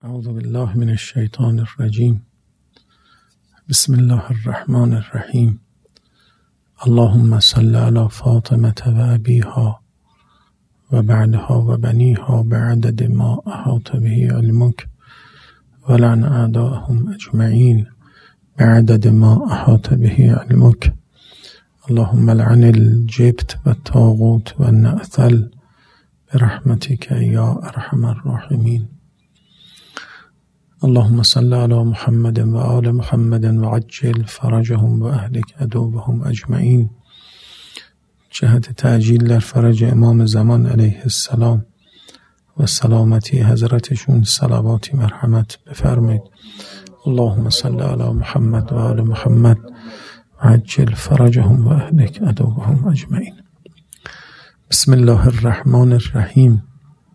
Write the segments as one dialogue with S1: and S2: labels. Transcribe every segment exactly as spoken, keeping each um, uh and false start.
S1: اعوذ بالله من الشیطان الرجیم. بسم الله الرحمن الرحیم. اللهم صل علی فاطمة و ابیها و بعدها و بنیها بعدد ما احاط به علمک ولعن اعداءهم اجمعین بعدد ما احاط به علمک. اللهم لعن الجبت و الطاغوت و النعثل برحمتك یا ارحم الراحمین. اللهم صل علی محمد و آل محمد و عجل فرجهم و اهلک عدوهم اجمعین. جهت تعجیل در فرج امام زمان علیه السلام و سلامتی حضرتشون صلواتی مرحمت بفرمایید. اللهم صل علی محمد و آل محمد و عجل فرجهم و اهلک عدوهم اجمعین. بسم الله الرحمن الرحیم.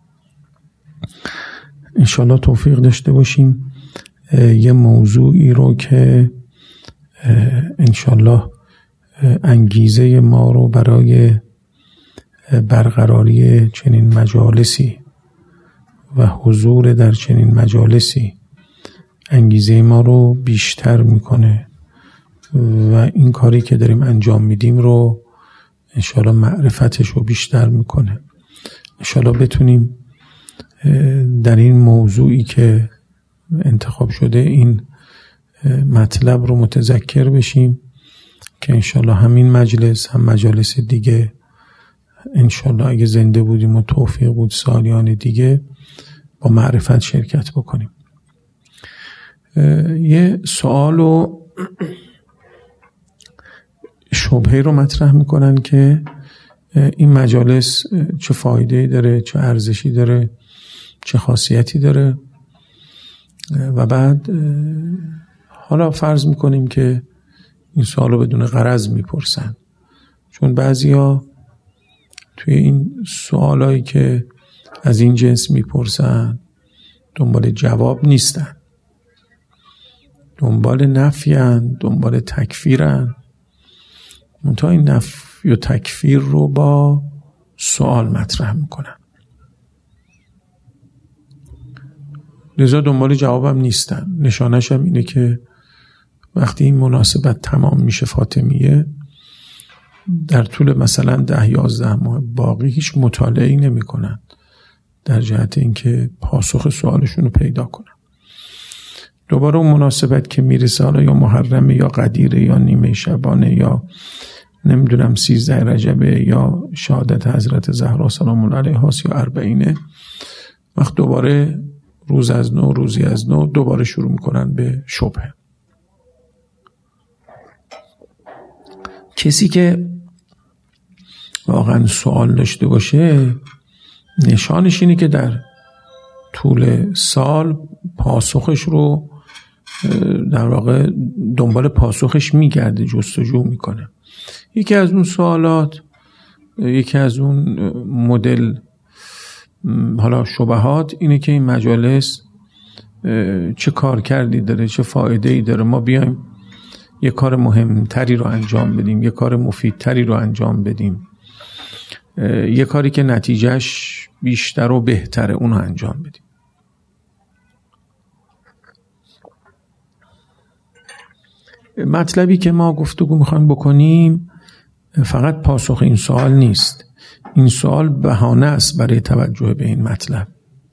S1: انشالله توفیق داشته باشیم یه موضوعی رو که انشالله انگیزه ما رو برای برقراری چنین مجالسی و حضور در چنین مجالسی انگیزه ما رو بیشتر میکنه و این کاری که داریم انجام میدیم رو انشالله معرفتش رو بیشتر میکنه. انشالله بتونیم در این موضوعی که انتخاب شده این مطلب رو متذکر بشیم که انشالله همین مجلس هم مجالس دیگه انشالله اگه زنده بودیم و توفیق بود سالیان دیگه با معرفت شرکت بکنیم. یه سوال و شبهه رو مطرح میکنن که این مجالس چه فایده داره، چه ارزشی داره، چه خاصیتی داره و بعد حالا فرض میکنیم که این سوال رو بدون غرض میپرسن، چون بعضیا توی این سوالایی که از این جنس میپرسن دنبال جواب نیستن، دنبال نفیان، دنبال تکفیرن. منتها این نفی و تکفیر رو با سوال مطرح میکنن، لذا دنبال جوابم نیستن. نشانش هم اینه که وقتی این مناسبت تمام میشه فاطمیه، در طول مثلا ده یازده ماه باقی هیچ مطالعه‌ای نمی کنن در جهت اینکه پاسخ سوالشون رو پیدا کنن. دوباره اون مناسبت که میرسه، حالا یا محرمه یا قدیره یا نیمه شبانه یا نمیدونم سیزده رجبه یا شهادت حضرت زهرا سلام الله علیها یا اربعینه، وقت دوباره روز از نو روزی از نو دوباره شروع میکنن به شبهه. کسی که واقعا سوال داشته باشه نشانش اینه که در طول سال پاسخش رو در واقع دنبال پاسخش میگرده، جستجو میکنه. یکی از اون سوالات، یکی از اون مدل حالا شبهات اینه که این مجالس چه کار کردی داره، چه فایده‌ای داره، ما بیایم یه کار مهمتری رو انجام بدیم، یه کار مفیدتری رو انجام بدیم، یه کاری که نتیجهش بیشتر و بهتره اون رو انجام بدیم. مطلبی که ما گفتگو میخوایم بکنیم فقط پاسخ این سوال نیست. این سوال بهانه است برای توجه به این مطلب.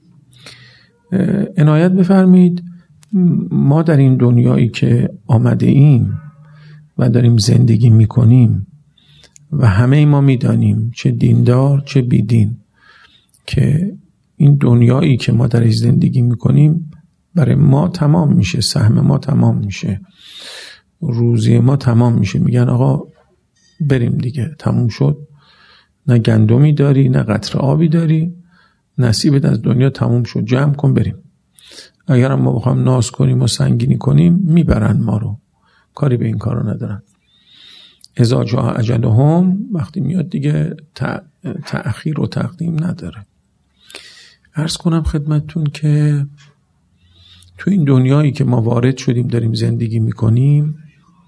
S1: عنایت بفرمایید، ما در این دنیایی که آمده ایم و داریم زندگی میکنیم و همه ما میدانیم، چه دیندار چه بیدین، که این دنیایی که ما درش زندگی میکنیم برای ما تمام میشه، سهم ما تمام میشه، روزی ما تمام میشه. میگن آقا بریم دیگه، تموم شد، نه گندمی داری نه قطره آبی داری، نصیبت از دنیا تموم شد، جمع کن بریم. اگر ما بخوایم ناز کنیم و سنگینی کنیم میبرن ما رو، کاری به این کارو ندارن. اذا جاء اجلهم، وقتی میاد دیگه تأخیر و تقدیم نداره. عرض کنم خدمتتون که تو این دنیایی که ما وارد شدیم داریم زندگی میکنیم،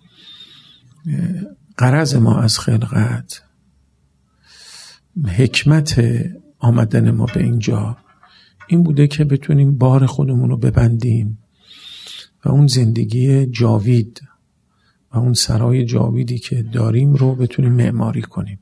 S1: غرض ما از خلقت، حکمت آمدن ما به اینجا این بوده که بتونیم بار خودمون رو ببندیم و اون زندگی جاوید و اون سرای جاویدی که داریم رو بتونیم معماری کنیم.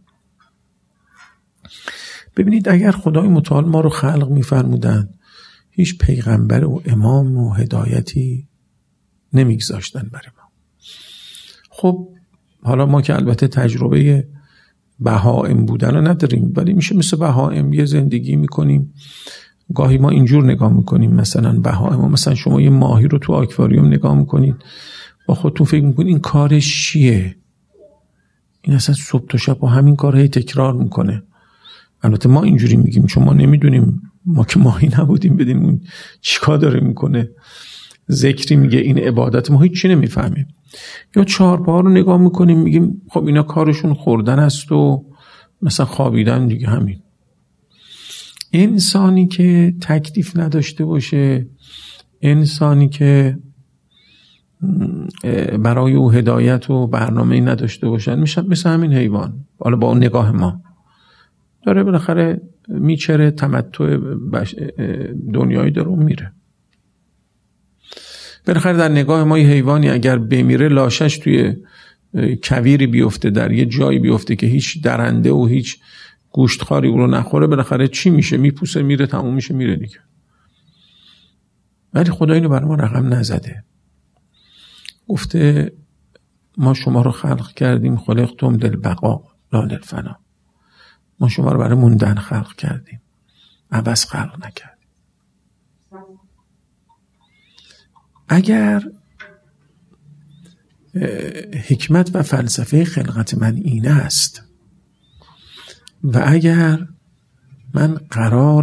S1: ببینید اگر خدای متعال ما رو خلق می‌فرمودن هیچ پیغمبر و امام و هدایتی نمیگذاشتن برای ما. خب حالا ما که البته تجربه بهائم بودن رو نداریم، ولی میشه مثل بهائم یه زندگی میکنیم. گاهی ما اینجور نگاه میکنیم، مثلا بهائم، مثلا شما یه ماهی رو تو آکواریوم نگاه میکنید با خودتون فکر میکنید این کارش چیه؟ این اصلا صبح تا شب با همین کار هی تکرار میکنه. البته ما اینجوری میگیم چون ما نمیدونیم، ما که ماهی نبودیم بدیم اون چیکار داره میکنه. ذکری میگه این عبادت، ما هیچ چی نمیفهمیم. یا چهارپا رو نگاه میکنیم میگیم خب اینا کارشون خوردن است و مثلا خوابیدن دیگه. همین انسانی که تکلیف نداشته باشه، انسانی که برای او هدایت و برنامه‌ای نداشته باشن، میشه مثل همین حیوان. حالا با اون نگاه ما داره بالاخره میچره، تمتع دنیایی داره و میره. بالاخره در نگاه ما یه حیوانی اگر بمیره لاشش توی کویری بیفته، در یه جایی بیفته که هیچ درنده و هیچ گوشتخواری او رو نخوره، بالاخره چی میشه؟ میپوسه میره، تموم میشه میره دیگه. ولی خدا اینو برای ما رقم نزده. گفته ما شما رو خلق کردیم، خلقتم للبقاء لا للفنا. ما شما رو برای موندن خلق کردیم، عبث خلق نکردیم. اگر حکمت و فلسفه خلقت من این است و اگر من قرار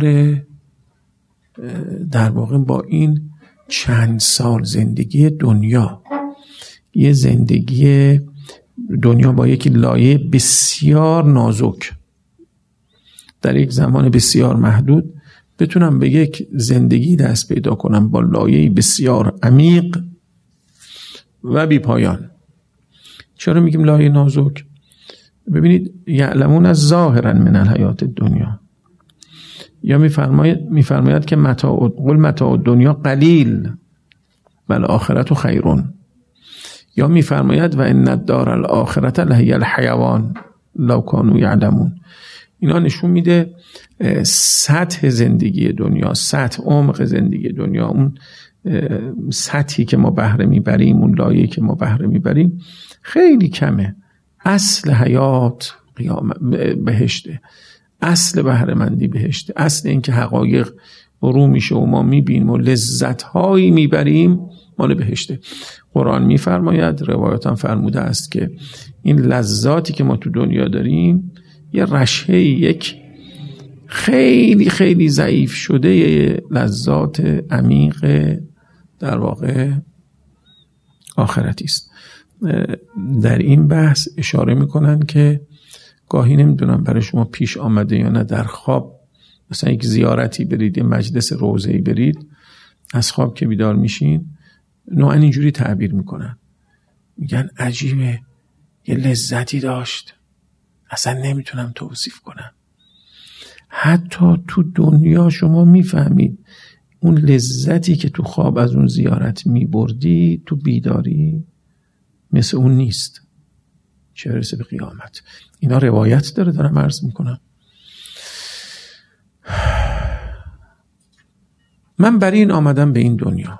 S1: در واقع با این چند سال زندگی دنیا، یه زندگی دنیا با یک لایه بسیار نازک در یک زمان بسیار محدود، بتونم به یک زندگی دست پیدا کنم با لایه بسیار عمیق و بی پایان. چرا میگیم لایه نازک؟ ببینید یعلمون از ظاهرا من الحیات دنیا، یا میفرماید میفرماید که متاع قل متاع دنیا قلیل بل آخرت خیرون، یا میفرماید و ان الدار الاخرت لهی الحیوان لو کانوا یعلمون. اینا نشون میده سطح زندگی دنیا، سطح عمق زندگی دنیا، اون سطحی که ما بهره میبریم، اون لایه‌ای که ما بهره میبریم خیلی کمه. اصل حیات قیامت بهشته، اصل بهره مندی بهشته، اصل این که حقایق رو میشه و ما میبینیم و لذت‌هایی میبریم مال بهشته. قرآن میفرماید، روایات هم فرموده است که این لذاتی که ما تو دنیا داریم یه رشحه، یک خیلی خیلی ضعیف شده لذات عمیق در واقع آخرتی است. در این بحث اشاره میکنن که گاهی نمیدونم برای شما پیش آمده یا نه، در خواب مثلا یک زیارتی برید، یه مجلس روضه‌ای برید، از خواب که بیدار میشین نوعا اینجوری تعبیر میکنن، میگن عجیبه یه لذتی داشت اصلا نمیتونم توصیف کنم. حتی تو دنیا شما میفهمید اون لذتی که تو خواب از اون زیارت میبردی تو بیداری مثل اون نیست، چه برسه به قیامت. اینا روایت داره، دارم عرض میکنم. من برای این آمدم به این دنیا.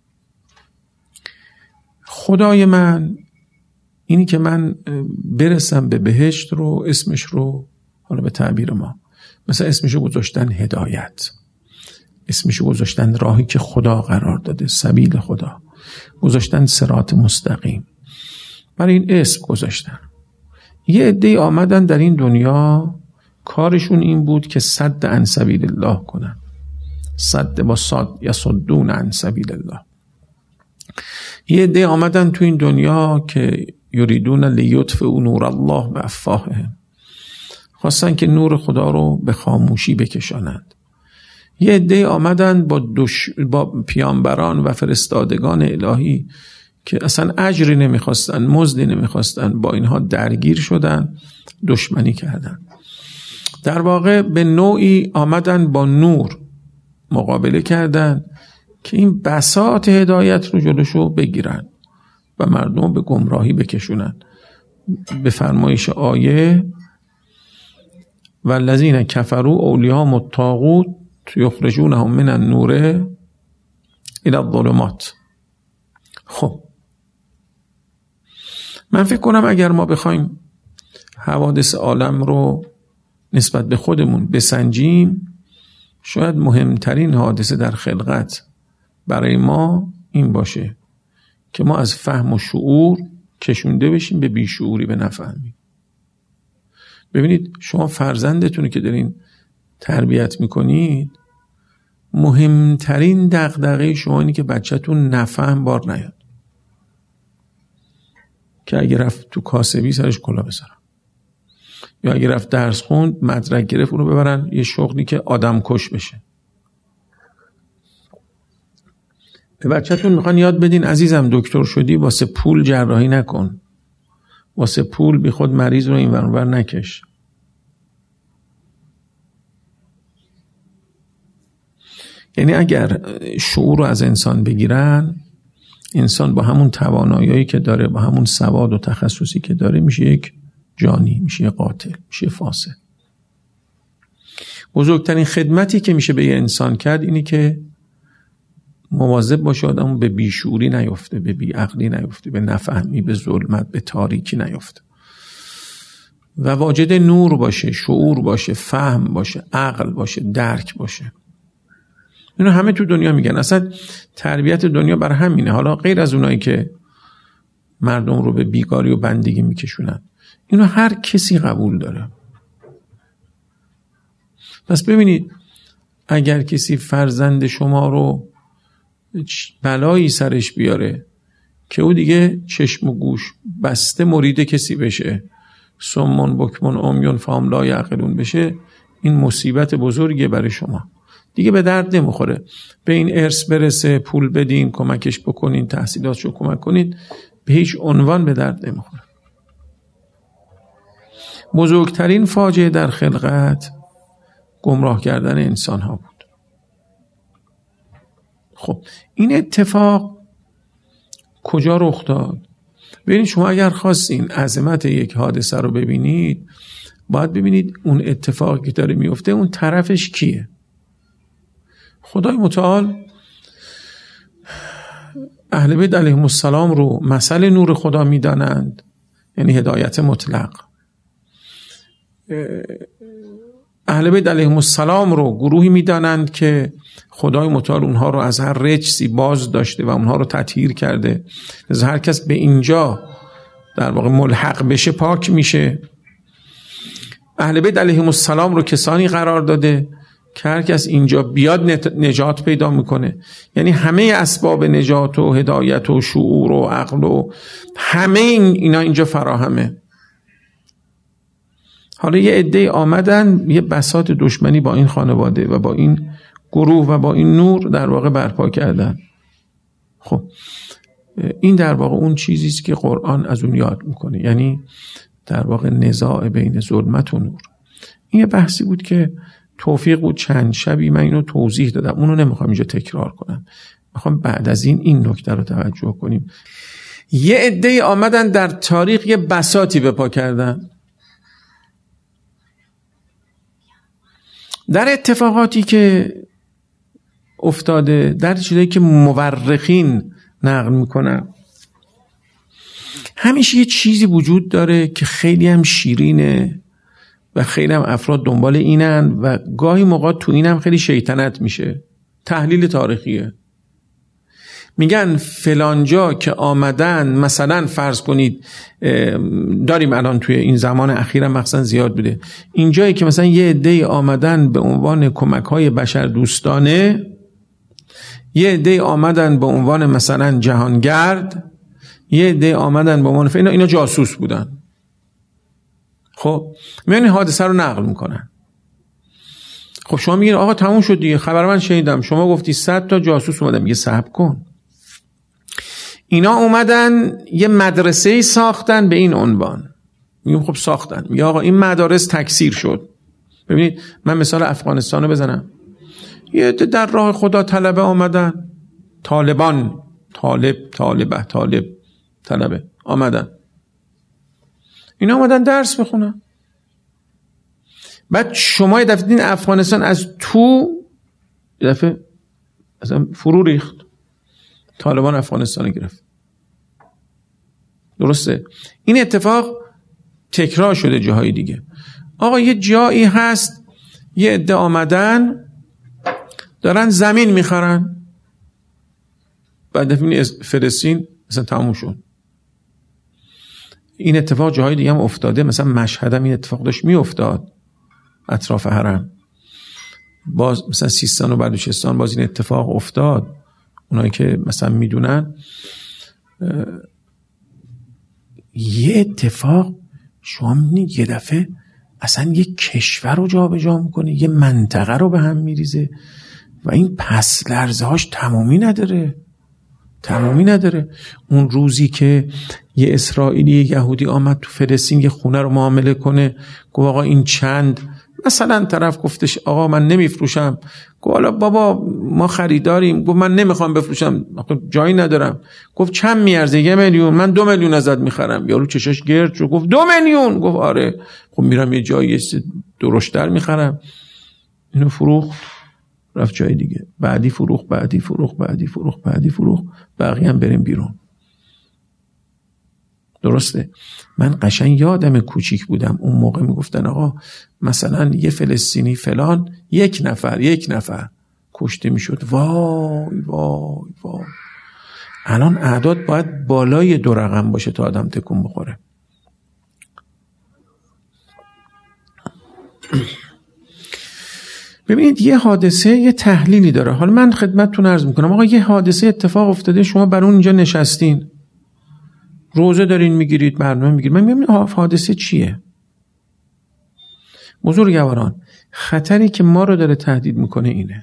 S1: خدای من اینی که من برسم به بهشت رو، اسمش رو حالا به تعبیر ما مثلا اسمش رو گذاشتن هدایت، اسمش رو گذاشتن راهی که خدا قرار داده، سبیل خدا، گذاشتن صراط مستقیم، برای این اسم گذاشتن. یه عده‌ای آمدن در این دنیا کارشون این بود که صد عن سبیل الله کنن، صد با صاد یا صدون عن سبیل الله. یه عده آمدن تو این دنیا که یریدون لیطفئوا نور الله بافواههم، خواستن که نور خدا رو به خاموشی بکشانند. یه عده آمدن با, دش... با پیامبران و فرستادگان الهی که اصلا اجری نمیخواستن، مزدی نمیخواستن، با اینها درگیر شدن، دشمنی کردن. در واقع به نوعی آمدن با نور مقابله کردن که این بساط هدایت رو جلوشو بگیرن و مردم به گمراهی بکشونن. به فرمایش آیه والذین کفروا اولیاءهم الطاغوت یخرجونهم من النور الی الظلمات. خب من فکر کنم اگر ما بخوایم حوادث عالم رو نسبت به خودمون بسنجیم، شاید مهمترین حادثه در خلقت برای ما این باشه که ما از فهم و شعور کشونده بشیم به بیشعوری، به نفهمی. ببینید شما فرزندتون که دارین تربیت میکنید، مهمترین دغدغه شما اینه که بچه‌تون نفهم بار نیاد، که اگه رفت تو کاسبی سرش کلا بذارن، یا اگه رفت درس خوند مدرک گرفت اونو ببرن یه شغلی که آدم کش بشه. به بچه‌تون میخوان یاد بدین عزیزم دکتر شدی واسه پول جراحی نکن، واسه پول بی خود مریض رو این ور اون ور نکش. یعنی اگر شعور رو از انسان بگیرن، انسان با همون توانایی که داره، با همون سواد و تخصصی که داره، میشه یک جانی، میشه یک قاتل، میشه فاسد. بزرگترین خدمتی که میشه به یه انسان کرد اینی که مواظب باشه آدمو به بیشعوری نیفته، به بیعقلی نیفته، به نفهمی، به ظلمت، به تاریکی نیفته و واجد نور باشه، شعور باشه، فهم باشه، عقل باشه، درک باشه. اینو همه تو دنیا میگن. اصلا تربیت دنیا بر همینه. حالا غیر از اونایی که مردم رو به بیکاری و بندگی میکشونن، اینو هر کسی قبول داره. پس ببینید اگر کسی فرزند شما رو بلایی سرش بیاره که او دیگه چشم و گوش بسته مرید کسی بشه، سمون بکمون عمیون فهم لا یعقلون بشه، این مصیبت بزرگیه برای شما. دیگه به درد نمیخوره. به این ارث برسه، پول بدین، کمکش بکنین، تحصیلاتشو کمک کنین، به هیچ عنوان به درد نمیخوره. بزرگترین فاجعه در خلقت گمراه کردن انسان ها بود. خب این اتفاق کجا رخ داد؟ ببینید شما اگر خواستین عظمت یک حادثه رو ببینید، باید ببینید اون اتفاقی که داره میفته اون طرفش کیه. خدای متعال اهل بیت علیهم السلام رو مثل نور خدا میدانند، یعنی هدایت مطلق. اهل بیت علیهم السلام رو گروهی میدانند که خدای متعال اونها رو از هر رجسی باز داشته و اونها رو تطهیر کرده. از هر کس به اینجا در واقع ملحق بشه پاک میشه. اهل بیت علیهم السلام رو کسانی قرار داده که هر کس اینجا بیاد نجات پیدا میکنه. یعنی همه اسباب نجات و هدایت و شعور و عقل و همه این اینا اینجا فراهمه. حالا یه عده آمدن یه بساط دشمنی با این خانواده و با این گروه و با این نور در واقع برپا کردن. خب این در واقع اون چیزیست که قرآن از اون یاد میکنه، یعنی در واقع نزاع بین ظلمت و نور. این یه بحثی بود که توفیق بود چند شبی من اینو توضیح دادم، اونو نمیخوام اینجا تکرار کنم. میخوام بعد از این این نکته رو توجه کنیم. یه عده آمدن در تاریخ یه بساطی بپا کردن. در اتفاقاتی که افتاده، در چیزایی که مورخین نقل میکنن، همیشه یه چیزی وجود داره که خیلی هم شیرینه و خیلی هم افراد دنبال اینن و گاهی موقع تو اینم خیلی شیطنت میشه. تحلیل تاریخیه. میگن فلانجا که آمدن، مثلا فرض کنید داریم الان توی این زمان اخیرا مخصوصا زیاد بوده، اینجایی که مثلا یه عده آمدن به عنوان کمک‌های بشر دوستانه، یه عده آمدن به عنوان مثلا جهانگرد، یه عده آمدن به عنوان اینا, اینا جاسوس بودن. خب میان این حادثه رو نقل میکنن. خب شما میگین آقا تموم شد دیگه، خبر من شنیدم، شما گفتی صد تا جاسوس اومدن. میگه صبر کن، اینا اومدن یه مدرسه ساختن به این عنوان. میگم خب ساختن. میگه آقا این مدارس تکثیر شد. ببینید من مثال افغانستان رو بزنم. یه عده در راه خدا طلبه آمدن، طالبان، طالب، طالبه، طالب، طلبه آمدن، اینا آمدن درس بخونن. بعد شما یه دفعه دیدین افغانستان از تو یه دفعه اصلا فرو ریخت، طالبان افغانستان گرفت. درسته؟ این اتفاق تکرار شده جاهای دیگه. آقا یه جایی هست یه عده آمدن دارن زمین میخرن، بعد دفعه فلسطین مثلا تموم شد. این اتفاق جاهای دیگه هم افتاده، مثلا مشهد هم این اتفاق داشت میافتاد اطراف حرم، باز مثلا سیستان و بلوچستان باز این اتفاق افتاد. اونایی که مثلا میدونن یه اتفاق شما میبینید یه دفعه اصلا یه کشور رو جا به جا میکنه، یه منطقه رو به هم میریزه و این پس لرزه هاش تمامی نداره، تمامی نداره. اون روزی که یه اسرائیلی یه یهودی آمد تو فلسطین یه خونه رو معامله کنه، گفت آقا این چند، مثلا طرف گفتش آقا من نمیفروشم، گفت حالا بابا ما خریداریم، گفت من نمیخوام بفروشم جایی ندارم، گفت چند میارزه؟ یه میلیون. من دو میلیون ازت میخرم. یارو چشاش گرد شد گفت دو میلیون. گفت آره. خب میرم یه جایی درشتر میخرم. اینو فروخت رفت جای دیگه، بعدی فروخت، بعدی فروخت، بعدی فروخت، بعدی فروخت، بقیه هم بریم بیرون. درسته؟ من قشنگ یادم کوچیک بودم اون موقع میگفتن آقا مثلا یه فلسطینی فلان یک نفر یک نفر کشته میشد. وای وای وای. الان اعداد باید بالای دو رقم باشه تا آدم تکون بخوره. ببینید یه حادثه یه تحلیلی داره. حالا من خدمتتون عرض میکنم آقا یه حادثه اتفاق افتاده، شما بر اون اینجا نشستین روزه دارین میگیرید، برنامه میگیرید، من میگم حادثه چیه؟ بزرگواران خطری که ما رو داره تهدید میکنه اینه،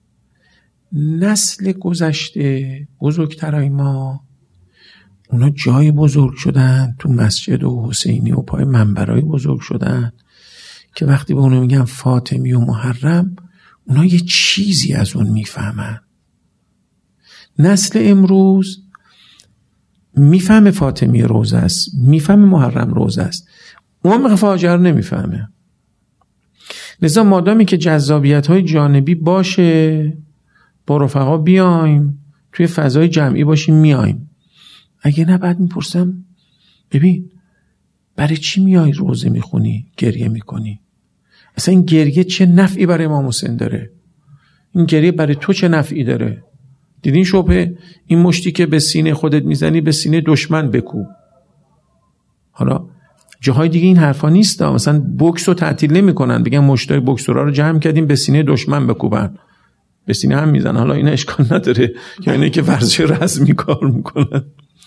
S1: نسل گذشته بزرگترای ما اونا جای بزرگ شدن تو مسجد و حسینی و پای منبرای بزرگ شدن که وقتی به اونو میگن فاطمی و محرم اونا یه چیزی از اون میفهمن. نسل امروز میفهمه فاطمی روزه است، میفهمه محرم روزه است، اون فاجعه رو نمیفهمه. لذا مادامی که جذابیت های جانبی باشه با رفقا بیایم توی فضای جمعی باشیم میایم، اگه نه بعد میپرسم ببین برای چی میای روزه میخونی گریه میکنی؟ اصلا این گریه چه نفعی برای امام حسین داره؟ این گریه برای تو چه نفعی داره؟ دیدین شبه این مشتی که به سینه خودت میزنی به سینه دشمن بکوب. حالا جاهای دیگه این حرفا نیست، مثلا بوکس رو تعطیل نمیکنن، بگن مشتای بوکسورا رو جمع کردیم به سینه دشمن بکوبن، به سینه هم میزنن. حالا این اشکال نداره، یعنی که ورزش رزمی کار میکنن،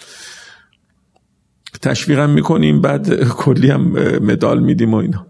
S1: تشویقم میکنیم بعد کلی هم مدال میدیم و اینا.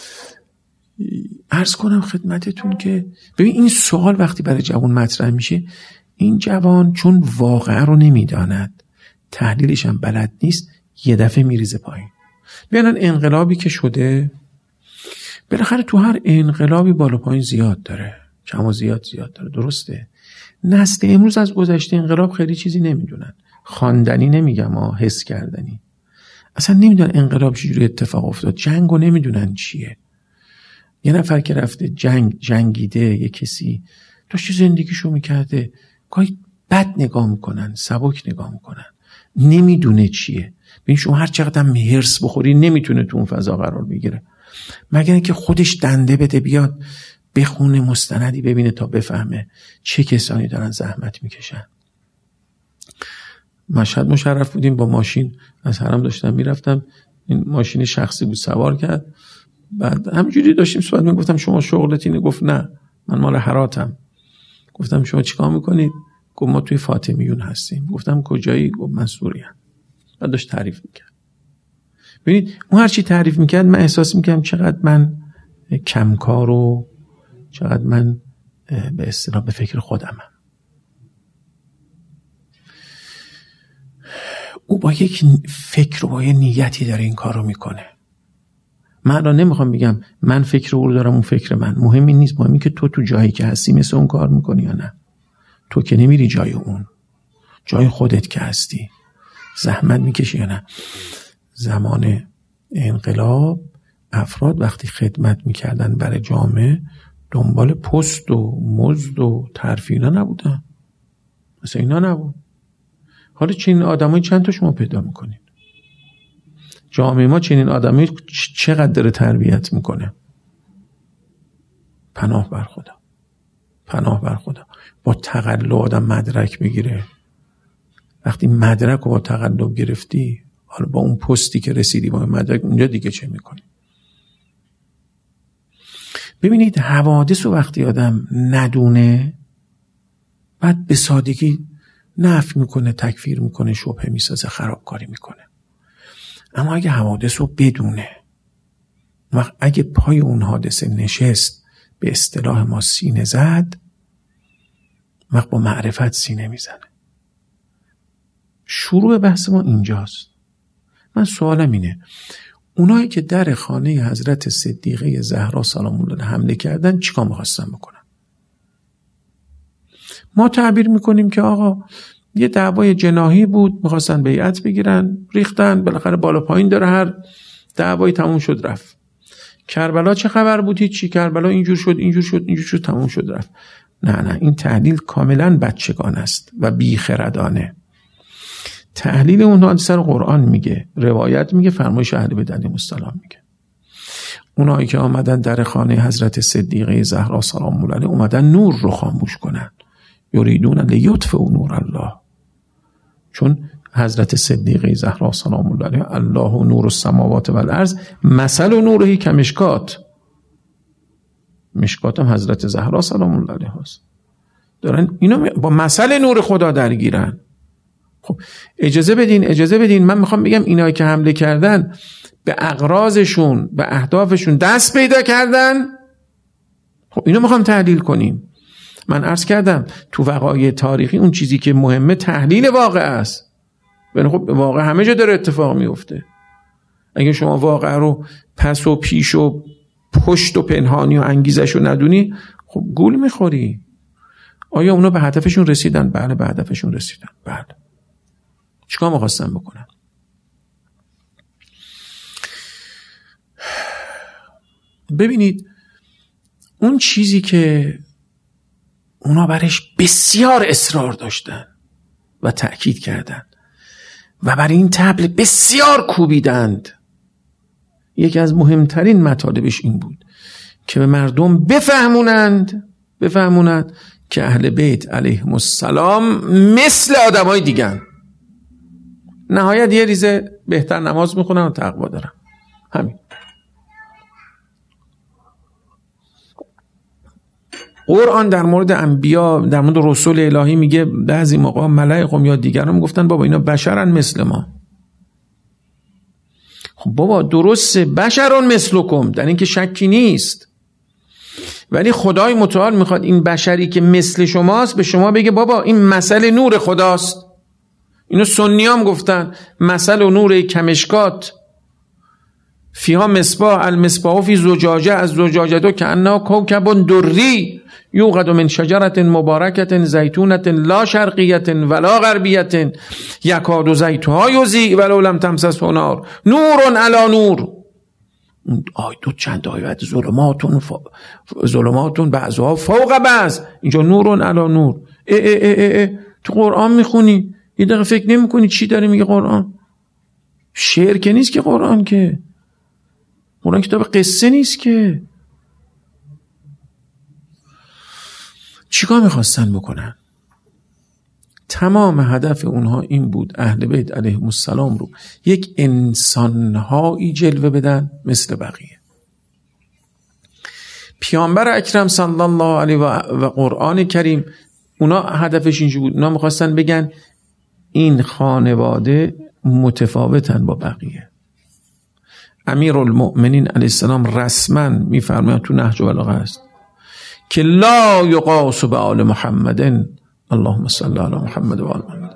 S1: عرض کنم خدمتتون که ببین این سوال وقتی برای جوان مطرح میشه، این جوان چون واقعه رو نمیداند، تحلیلش هم بلد نیست، یه دفعه میریزه پایین. بیانن انقلابی که شده بالاخره تو هر انقلابی بالا پایین زیاد داره، کم و زیاد زیاد داره. درسته؟ نسل امروز از گذشته انقلاب خیلی چیزی نمیدونن، خواندنی نمیگم ها، حس کردنی. اصلا نمیدونن انقلاب چجوری اتفاق افتاد، جنگو نمیدونن چیه. یه نفر که رفته جنگ جنگیده، یه کسی داشته زندگیشو میکرده، گاهی بد نگاه میکنن، سبک نگاه میکنن، نمیدونه چیه. ببین شما هر چقدر هم هرس بخوری نمیتونه تو اون فضا قرار بگیره، مگر اینکه خودش دنده بده بیاد بخونه مستندی ببینه تا بفهمه چه کسانی دارن زحمت میکشن. مشهد مشرف بودیم، با ماشین از حرم داشتم میرفتم، این ماشین شخصی بود سوار کرد، بعد همینجوری داشتیم صحبت میگفتم شما شغلت اینه؟ گفت نه من مال هراتم. گفتم شما چیکار میکنید؟ گفت ما توی فاطمیون هستیم. گفتم کجایی؟ گفت من سوریم. بعد داشت تعریف میکرد. ببینید اون هر چی تعریف میکرد من احساس میکردم چقدر من کمکار و چقدر من به اصطلاح به فکر خودمم. او با یک فکر و با یک نیتی داره این کار رو میکنه. من الان نمیخوام بگم من فکر او رو دارم اون فکر من، مهم این نیست، مهم این که تو تو جایی که هستی مثل اون کار میکنی یا نه. تو که نمیری جای اون، جای خودت که هستی زحمت میکشی یا نه. زمان انقلاب افراد وقتی خدمت میکردن برای جامعه دنبال پست و مزد و ترفیع نبودن، مثلا اینا نبود. حالا چنین آدمایی چند تا شما پیدا میکنید؟ جامعه ما چنین آدمایی چقدر داره تربیت میکنه؟ پناه بر خدا، پناه بر خدا. با تقلب آدم مدرک بگیره. وقتی مدرک رو با تقلب گرفتی، حالا با اون پستی که رسیدی با مدرک، اونجا دیگه چه میکنی؟ ببینید حوادث رو وقتی آدم ندونه بعد به سادگی نفی میکنه، تکفیر میکنه، شبهه میسازه، خرابکاری میکنه. اما اگه حوادث رو بدونه، وقت اگه پای اون حادثه نشست، به اصطلاح ما سینه زد، وقت با معرفت سینه میزنه. شروع بحث ما اینجاست. من سوالم اینه، اونایی که در خانه حضرت صدیقه زهرا سلام الله علیها حمله کردن چیکار می‌خواستن بکنن؟ ما تعبیر میکنیم که آقا یه دعوای جناحی بود، می‌خواستن بیعت بگیرن، ریختن، بالاخره بالا پایین داره، هر دعوایی تموم شد رفت. کربلا چه خبر بود؟ هیچی، کربلا اینجور شد اینجور شد اینجور شد تموم شد رفت. نه نه، این تحلیل کاملا بچگانه است و بیخردانه. تحلیل اون حادثه رو قرآن میگه، روایت میگه، فرمایش اهل بیت علیهم السلام میگه. اونایی که آمدن در خانه حضرت صدیقه زهرا سلام الله علیها اومدن نور رو خاموش کنن، یریدون لیطفئوا نور الله. چون حضرت صدیقه زهرا سلام الله علیها الله نور السماوات و الارض مثل نوره کمشکات، مشکات هم حضرت زهرا سلام الله علیها است. دارن اینو با مثل نور خدا درگیرن. خب اجازه بدین اجازه بدین من میخوام بگم اینایی که حمله کردن به اغراضشون، به اهدافشون دست پیدا کردن. خب اینو میخوام تحلیل کنیم. من عرض کردم تو وقایع تاریخی اون چیزی که مهمه تحلیل واقع است. ببین خب واقع همه جا داره اتفاق میفته. اگه شما واقع رو پس و پیش و پشت و پنهانی و انگیزش رو ندونی، خب گول میخوری. آیا اونا به هدفشون رسیدن؟ بله به هدفشون رسیدن. بله. چیکار می‌خواستن بکنن؟ ببینید اون چیزی که اونا برش بسیار اصرار داشتن و تأکید کردن و برای این طبل بسیار کوبیدند، یکی از مهمترین مطالبش این بود که به مردم بفهمونند بفهمونند که اهل بیت علیهم السلام مثل آدمای دیگن. نهایت یه ریزه بهتر نماز میخونن و تقوا دارن، همین. قرآن در مورد انبیا، در مورد رسول الهی میگه بعضی موقع ملائک هم یا دیگران میگفتن بابا اینا بشرن مثل ما. خب بابا درسته بشرن مثلکم، در این که شکی نیست، ولی خدای متعال میخواد این بشری که مثل شماست به شما بگه بابا این مثل نور خداست. اینو سنی هم گفتن، مثل و نور کمشکات فیها مصباح، المصباح فی زجاجه، از زجاجه دو که انها کوکب دری یوقد من شجرت مبارکت زیتونت لا شرقیت ولا غربیت یکاد زیتها یضیء ولو لم تمسسه نار نور علی نور. آی دو چند آیت ظلماتون ف... ظلماتون بعضها فوق بعض، اینجا نور علی نور. اه اه اه اه اه. تو قرآن میخونی یه دقیقه فکر نمی کنی چی داره میگه قرآن؟ شعر که نیست که قرآن، که قرآن کتاب قصه نیست که. چیکار میخواستن بکنن؟ تمام هدف اونها این بود اهل بیت علیهم السلام رو یک انسانهایی جلوه بدن مثل بقیه. پیامبر اکرم صلی الله علیه و قرآن کریم اونا هدفش اینجوری بود، اونا میخواستن بگن این خانواده متفاوتن با بقیه. امیرالمؤمنین علیه السلام رسما میفرماید تو نهج البلاغه است که لا یقاس بآل محمد اللهم صل علی محمد و آل محمد.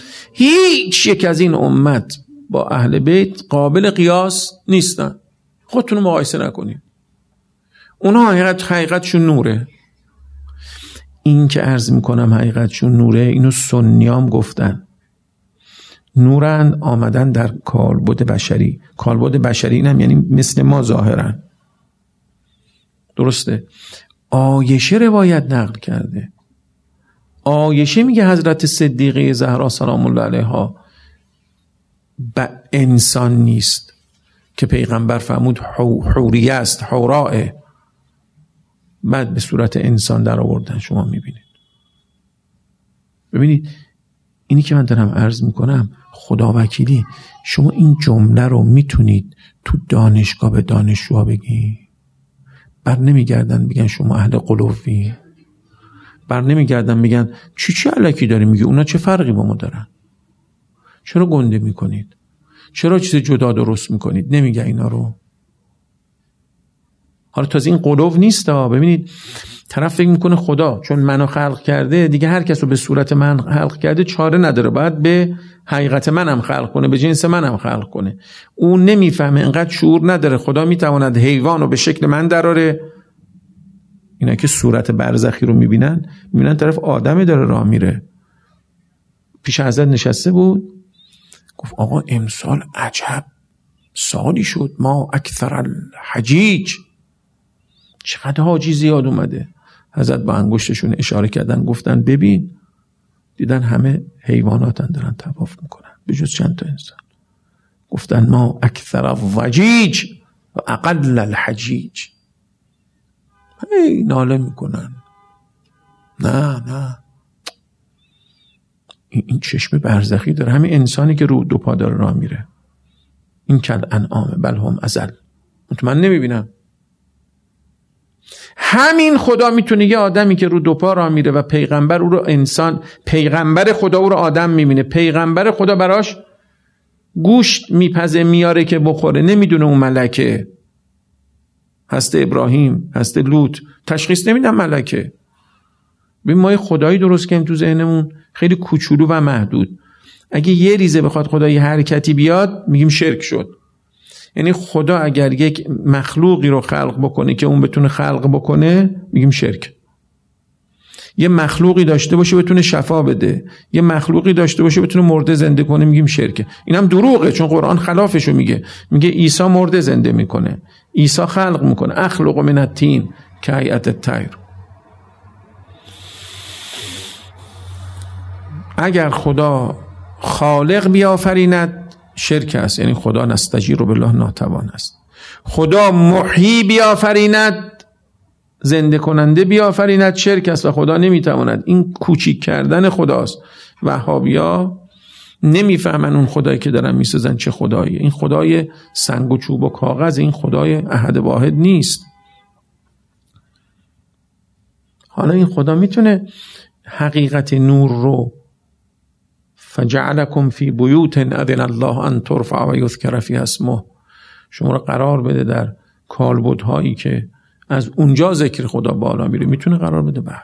S1: هیچ یک از این امت با اهل بیت قابل قیاس نیستن. خودتون رو مقایسه نکنید. اونا حقیقت حقیقتشون نوره. این که عرض میکنم حقیقتشون نوره، اینو سنیام گفتن. نورن آمدن در کالبد بشری. کالبد بشری اینم یعنی مثل ما ظاهرن. درسته؟ عایشه روایت نقل کرده. عایشه میگه حضرت صدیقه زهرا سلام الله علیها با انسان نیست که پیغمبر فرمود حوریه است، حوراه، بعد به صورت انسان در آوردن. شما میبینید. ببینید اینی که من دارم عرض میکنم، خدا وکیلی شما این جمله رو میتونید تو دانشگاه به دانشجوها بگی؟ بر نمیگردن بگن شما اهل قلوبی؟ بر نمیگردن بگن چی چی الکی داری میگی؟ اونا چه فرقی با ما دارن؟ چرا گنده میکنید؟ چرا چیز جدا درست میکنید؟ نمیگه اینا رو؟ حالا تازه این قلوب نیست ها. ببینید طرف فکر میکنه خدا چون منو خلق کرده دیگه هر کس رو به صورت من خلق کرده چاره نداره، باید به حقیقت منم خلق کنه، به جنس منم خلق کنه. اون نمیفهمه، انقدر شعور نداره. خدا میتواند حیوان رو به شکل من دراره. اینا که صورت برزخی رو میبینن میبینن طرف آدمی داره راه میره. پیش حضرت نشسته بود، گفت آقا امسال عجب سالی شد، ما اکثر الحجیج، چقدر حاجی زیاد اومده. حضرت با انگشتشون اشاره کردن، گفتن ببین، دیدن همه حیواناتن دارن طواف میکنن به جز چند تا انسان. گفتن ما اکثر الضجیج و اقل الحجیج. هی ناله میکنن. نه نه این چشم برزخی داره. همین انسانی که رو دو پا داره راه میره، این کل انعام بل هم ازل. من نمیبینم. همین خدا میتونه یه آدمی که رو دو پا راه میره و پیغمبر او رو انسان، پیغمبر خدا او رو آدم میبینه، پیغمبر خدا براش گوشت میپزه میاره که بخوره، نمیدونه اون ملکه. هست ابراهیم، هست لوط، تشخیص نمیدن ملکه. ببین ما یه خدایی درست کردیم تو ذهنمون خیلی کوچولو و محدود. اگه یه ریزه بخواد خدا یه حرکتی بیاد میگیم شرک شد. یعنی خدا اگر یک مخلوقی رو خلق بکنه که اون بتونه خلق بکنه میگیم شرک. یه مخلوقی داشته باشه بتونه شفا بده، یه مخلوقی داشته باشه بتونه مرده زنده کنه، میگیم شرکه. اینم دروغه، چون قرآن خلافشو میگه. میگه عیسی مرده زنده میکنه، عیسی خلق میکنه. اخلق من الطین کهیئت الطیر. اگر خدا خالق بیافریند شرک است، یعنی خدا نستجیر بالله ناتوان است. خدا محیی بیافریند، زنده کننده بیافریند، شرک است و خدا نمیتواند. این کوچیک کردن خداست. وهابیا نمیفهمن اون خدایی که دارن میسازن چه خداییه. این خدای سنگ و چوب و کاغذ، این خدای احد واحد نیست. حالا این خدا میتونه حقیقت نور رو فجعلکم فی بیوت اذن الله ان ترفع و یذکر فیها اسمه، شما رو قرار بده در کالبدهایی که از اونجا ذکر خدا بالا میره. میتونه قرار بده؟ بله.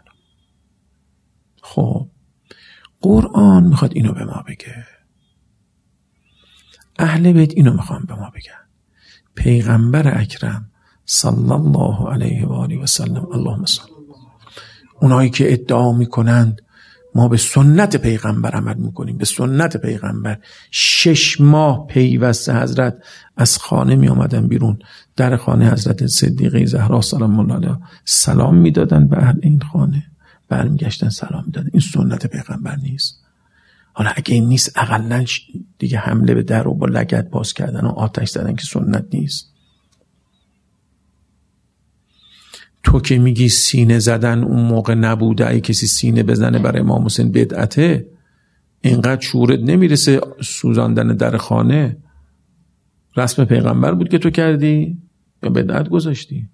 S1: خب قرآن میخواد اینو به ما بگه، اهل بیت اینو میخوان به ما بگن. پیغمبر اکرم صلی الله علیه و آله و سلم، اللهم صل، اونایی که ادعا میکنند ما به سنت پیغمبر عمل میکنیم، به سنت پیغمبر، شش ماه پیوسته حضرت از خانه می آمدن بیرون، در خانه حضرت صدیقه زهرا سلام الله علیها سلام میدادن به اهل این خانه، برمیگشتن سلام میدادن. این سنت پیغمبر نیست. حالا اگه این نیست، اقلن دیگه حمله به در و با لگد باز کردن و آتش زدن که سنت نیست. تو که میگی سینه زدن اون موقع نبوده، ای کسی سینه بزنه برای امام حسین بدعته، اینقدر شعورت نمیرسه سوزاندن در خانه رسم پیغمبر بود که تو کردی یا بدعت گذاشتی؟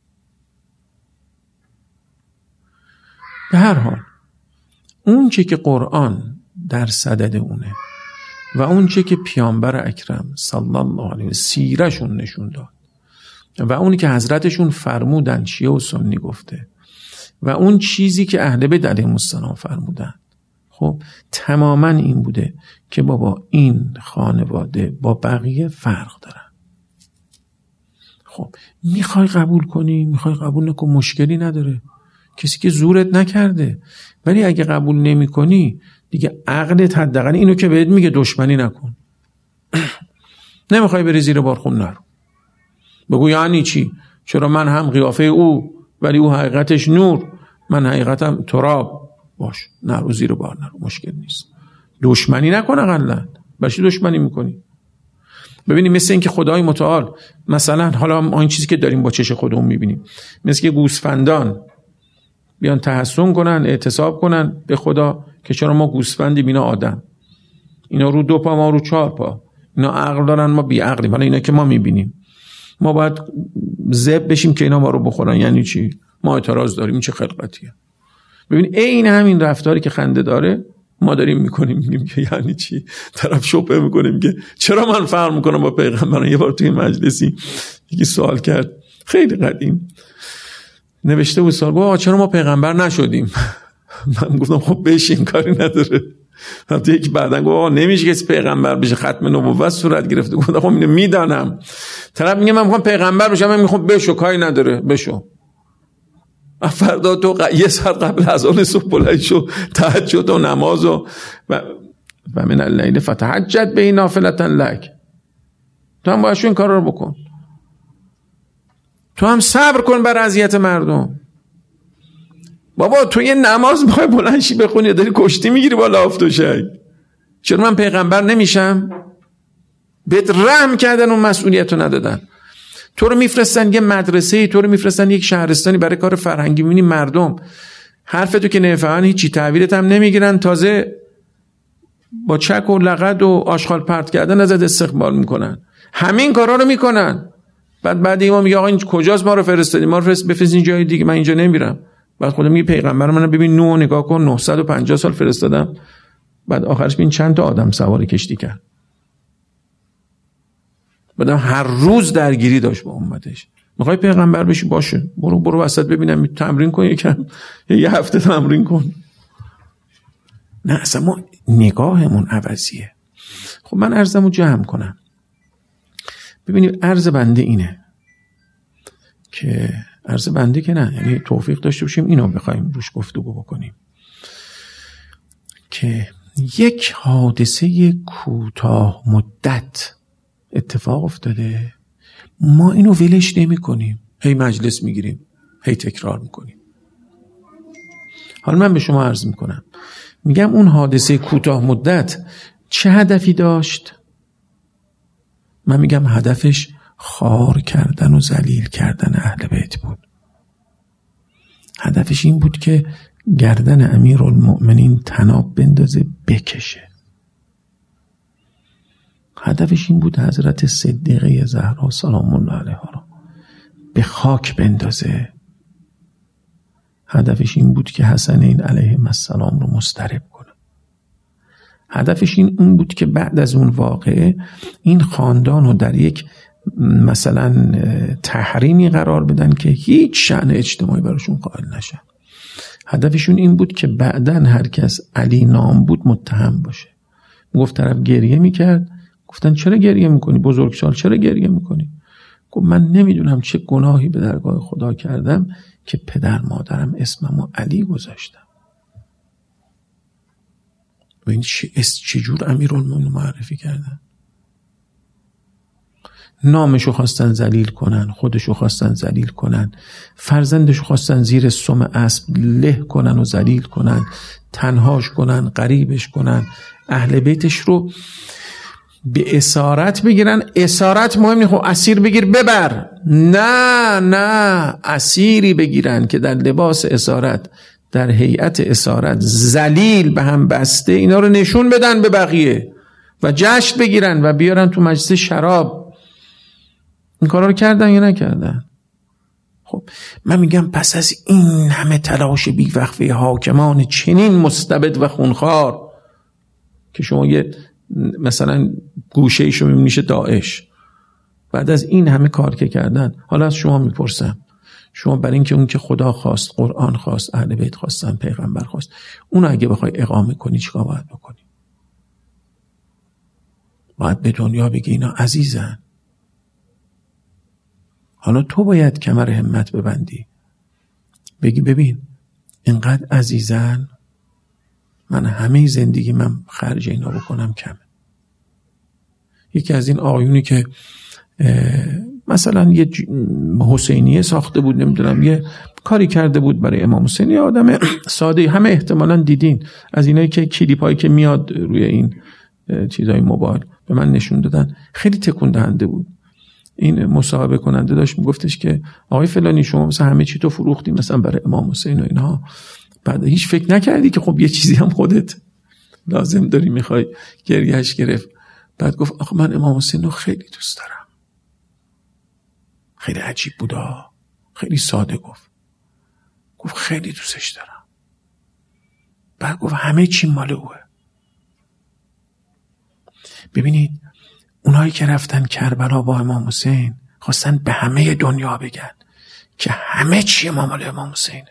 S1: به هر حال اون چه که قرآن در صدد اونه و اون چه که پیامبر اکرم صلی الله علیه و سیرشون نشون داد و اونی که حضرتشون فرمودن شیعه و سنی گفته و اون چیزی که اهل بیت علیهم السلام فرمودن، خب تماما این بوده که بابا این خانواده با بقیه فرق دارن. خب میخوای قبول کنی، میخوای قبول نکن، مشکلی نداره، کسی که زورت نکرده. ولی اگه قبول نمی کنی دیگه عقلت حداقل اینو که بهت میگه دشمنی نکن. نمیخوای بری زیر بارخون، نرو. بگو یعنی چی؟ چرا من هم قیافه او ولی او حقیقتش نور، من حقیقتم تراب. باش، نرو زیر بار، نرو، مشکل نیست. دشمنی نکن اقلا. برای دشمنی میکنی؟ ببینیم مثل این که خدای متعال مثلا حالا این چیزی که داریم با چش خودمون میبینیم، مثل که گوسفندان بیان تحسن کنن، اعتصاب کنن به خدا که چرا ما گوسفندیم اینا آدم، اینا رو دو پا ما رو چهار پا، اینا عقل دارن ما بی عقلیم. حالا اینا که ما میبینیم، ما باید ذبح بشیم که اینا ما رو بخورن. یعنی چی؟ ما اعتراض داریم، این چه خلقتیه؟ ببین این همین رفتاری که خنده داره ما داریم میکنیم، میگیم که یعنی چی؟ طرف شبهه میکنه میگه چرا من فرق میکنم با پیغمبران. یه بار توی مجلسی یکی سوال کرد خیلی قدیم، نوشته بود سوال، گفت چرا ما پیغمبر نشدیم؟ من گفتم خب بشین، کاری نداره. حتی یکی بعدن گفت نمیشه که پیغمبر بشه، ختم نبوت صورت گرفته. گفتم خب اینو میدانم. طرف میگه من میخوام پیغمبر بشم، من میخوام بشو، کاری نداره، بشو. فردا تو ق... یه ساعت قبل از اون صبح بلند شو، تهجد و نماز و و, و من اللیل فتهجد به نافلة لک. تو هم باید این کار رو بکن. تو هم صبر کن بر اذیت مردم. بابا تو یه نماز میخوای بلند شی بخونی، داری کشتی میگیری با لاف دوشک. چرا من پیغمبر نمیشم؟ بهت رحم کردن اون مسئولیت رو ندادن. تو رو میفرستن یه مدرسه‌ای، تو رو میفرستن یک شهرستانی برای کار فرهنگی، میبینی مردم حرفتو که نمیفهمن هیچی تحویلت هم نمیگیرن، تازه با چک و لغد و آشغال پرت کردن ازت استقبال میکنن. همین کارا رو میکنن. بعد بعد اینا میگه آقا این کجاست، ما رو فرستادی، ما رو فرست بفرستین جای دیگه، من اینجا نمیرم. بعد خودم میگه پیغمبر منو ببین، نوح نگاه کن، نهصد و پنجاه سال فرستادم، بعد آخرش ببین چند تا آدم سوار کشتی کرد. بعدم هر روز درگیری داشت با امتش. میخوای پیغمبر بشی، باشه، برو برو وسط ببینم تمرین کن، یکم یه هفته تمرین کن. نه اصلا ما نگاهمون عوضیه. خب من عرضمو جمع کنم. ببینید عرض بنده اینه که عرض بنده که نه، یعنی توفیق داشته باشیم اینو بخوایم روش گفتگو بکنیم که یک حادثه کوتاه مدت اتفاق افتاده، ما اینو ولش نمی کنیم، هی مجلس میگیریم، هی تکرار میکنیم. حالا من به شما عرض میکنم، میگم اون حادثه کوتاه مدت چه هدفی داشت؟ من میگم هدفش خار کردن و ذلیل کردن اهل بیت بود. هدفش این بود که گردن امیرالمؤمنین طناب بندازه، بکشه. هدفش این بود حضرت صدیقه زهرا سلام الله علیها را به خاک بندازه. هدفش این بود که حسنین علیهم السلام رو مضطرب کنه. هدفش این اون بود که بعد از اون واقعه این خاندان رو در یک مثلا تحریمی قرار بدن که هیچ شأن اجتماعی براشون قائل نشن. هدفشون این بود که بعدن هر کس علی نام بود متهم باشه. گفت طرف گریه میکرد، گفتن چرا گریه میکنی بزرگسال، چرا گریه میکنی؟ گفت من نمیدونم چه گناهی به درگاه خدا کردم که پدر مادرم اسممو علی گذاشتم. و این چجور امیرالمومنین معرفی کردن؟ نامشو خواستن ذلیل کنن، خودشو خواستن ذلیل کنن، فرزندشو خواستن زیر سم اسب له کنن و ذلیل کنن، تنهاش کنن، غریبش کنن، اهل بیتش رو به اسارت بگیرن. اسارت مهم نیست، خب اسیر بگیر ببر، نه نه، اسیری بگیرن که در لباس اسارت، در هیئت اسارت ذلیل به هم بسته، اینا رو نشون بدن به بقیه و جشن بگیرن و بیارن تو مجلس شراب. این کارا رو کردن یا نکردن؟ خب من میگم پس از این همه تلاش بی‌وقفه حاکمان چنین مستبد و خونخوار که شما یه مثلا گوشه ایشو میشه داعش، بعد از این همه کار که کردن، حالا از شما میپرسم، شما برای اینکه اون که خدا خواست، قرآن خواست، اهل بیت خواستن، پیغمبر خواست، اون اگه بخوای اقامه کنی چیکار باید بکنی؟ باید به دنیا بگی اینا عزیزن، حالا تو باید کمر همت ببندی، بگی ببین اینقدر عزیزن، من همه زندگی من خرج اینا بکنم کمه. یکی از این آقایونی که مثلا یه حسینیه ساخته بود، نمیدونم یه کاری کرده بود برای امام حسین، یه آدم ساده، همه احتمالاً دیدین از اینایی که کلیپایی که میاد روی این چیزای موبایل به من نشون دادن، خیلی تکون دهنده بود. این مصاحبه کننده داشت میگفتش که آقای فلانی شما مثلا همه چی تو فروختی مثلا برای امام حسین و اینها، بعد هیچ فکر نکردی که خب یه چیزی هم خودت لازم داری میخوای؟ گریهش گرفت. بعد گفت آخه من امام حسین رو خیلی دوست دارم. خیلی عجیب بود، خیلی ساده گفت گفت خیلی دوستش دارم. بعد گفت همه چی مال اوه. ببینید اونایی که رفتن کربلا با امام حسین خواستن به همه دنیا بگن که همه چی ما مال امام حسینه.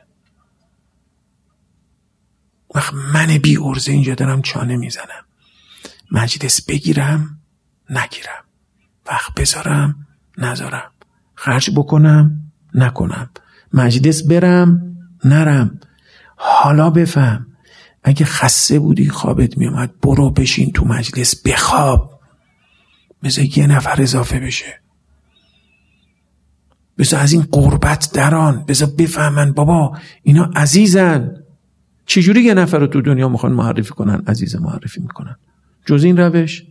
S1: وقت من بی ارزه اینجا دارم چانه میزنم، مجلس بگیرم نگیرم، وقت بذارم نذارم، خرج بکنم نکنم، مجلس برم نرم. حالا بفهم اگه خسته بودی خوابت میومد، برو بشین تو مجلس بخواب، بذار یه نفر اضافه بشه، بذار از این غربت دران، بذار بفهمن بابا اینا عزیزن. چجوری یه نفر رو تو دنیا میخوان معرفی کنن عزیز معرفی میکنن جز این روش؟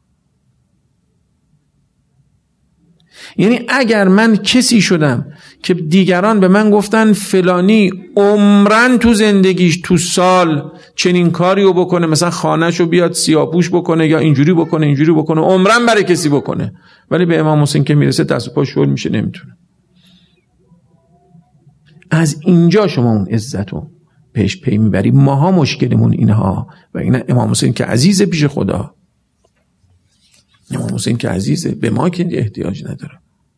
S1: یعنی اگر من کسی شدم که دیگران به من گفتن فلانی عمرن تو زندگیش تو سال چنین کاری رو بکنه، مثلا خانه‌ش رو بیاد سیاپوش بکنه یا اینجوری بکنه اینجوری بکنه، عمرن برای کسی بکنه، ولی به امام حسین که میرسه دست و پا شل میشه نمیتونه. از اینجا شما اون عزتو پیش پی میبری. ماها مشکلمون اینها و اینا. امام حسین که عزیزه پیش خدا، امام حسین که عزیزه، به ما که احتیاج نداره.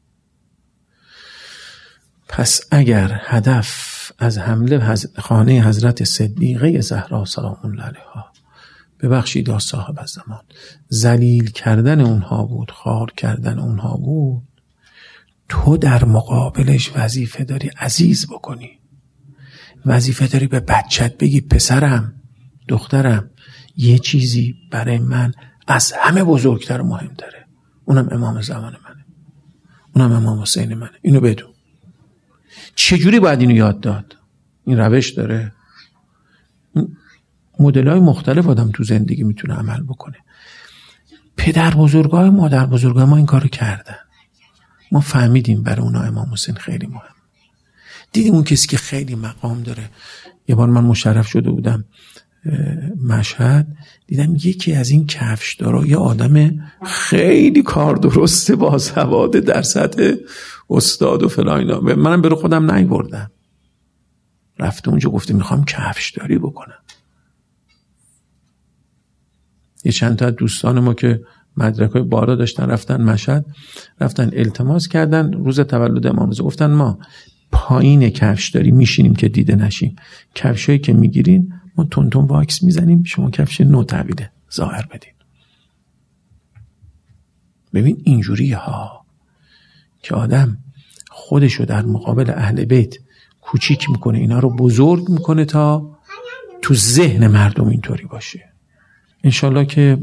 S1: پس اگر هدف از حمله خانه حضرت صدیقه زهرا سلام الله علیها، ببخشید یا صاحب الزمان، ذلیل کردن اونها بود، خوار کردن اونها بود، تو در مقابلش وظیفه داری عزیز بکنی، وظیفه داری به بچت بگی پسرم دخترم یه چیزی برای من از همه بزرگتر و مهمتره، اونم امام زمان منه، اونم امام حسین منه، اینو بدون. چجوری باید اینو یاد داد؟ این روش داره. مدل‌های مختلف آدم تو زندگی میتونه عمل بکنه. پدر بزرگای مادر بزرگای ما این کارو کردن، ما فهمیدیم برای اونا امام حسین خیلی مهم. دیدیم اون کسی که خیلی مقام داره. یه بار من مشرف شده بودم مشهد، دیدم یکی از این کفشدارا یه آدم خیلی کار درسته با سواد در سطح استاد و فلان، منم برو خودم نیوردم، رفته اونجا گفته میخوام کفشداری بکنم. یه چند تا دوستان ما که مدرکای بالا داشتن رفتن مشهد، رفتن التماس کردن روز تولد امام رضا، گفتن ما پایین کفشداری میشینیم که دیده نشیم، کفشایی که میگیرین ما تون تون واکس میزنیم، شما کفش نو تحویل ظاهر بدین. ببین اینجوری ها که آدم خودشو در مقابل اهل بیت کوچیک میکنه، اینا رو بزرگ میکنه تا تو ذهن مردم اینطوری باشه. انشالله که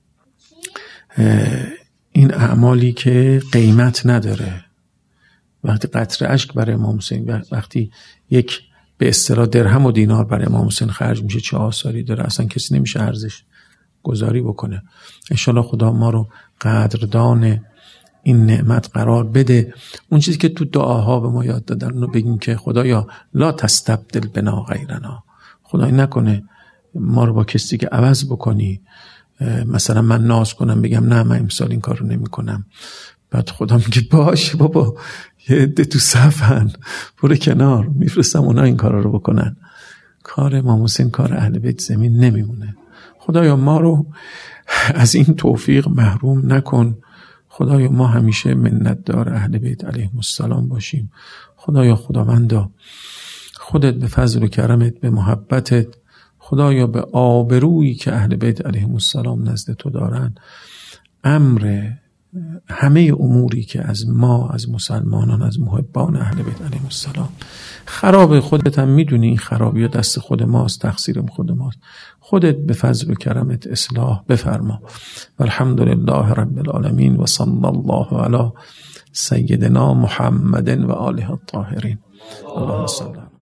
S1: این اعمالی که قیمت نداره، وقتی قطره اشک برای امام حسین، وقتی یک به اصطلاح درهم و دینار برای امام حسین خرج میشه، چه آثاری داره، اصلا کسی نمیشه ارزش گذاری بکنه. انشالله خدا ما رو قدردان این نعمت قرار بده. اون چیزی که تو دعاها به ما یاد دادن اونو بگیم که خدایا لا تستبدل بنا غیرنا، خدای نکنه ما رو با کسی که عوض بکنی. مثلا من ناز کنم بگم نه من امسال این کار رو نمی کنم، بعد خدا میگه باشه بابا یه عده تو صفن برو کنار، میفرستم اونا این کارا رو بکنن. کار امام حسین کار اهل بیت زمین نمیمونه. خدایا ما رو از این توفیق محروم نکن. خدایا ما همیشه منتدار اهل بیت علیهم السلام باشیم. خدایا خداوندا خودت به فضل و کرمت، به محبتت، خدایا به آبرویی که اهل بیت علیهم السلام نزد تو دارن، امر همه اموری که از ما، از مسلمانان، از محبان اهل بیت علیهم السلام خراب، خودت هم میدونی این خرابی دست خود ماست، تقصیر خود ماست. خودت به فضل و کرمت اصلاح بفرما. والحمدلله رب العالمین و صلی الله علی سیدنا محمد و آله الطاهرین. اللهم صل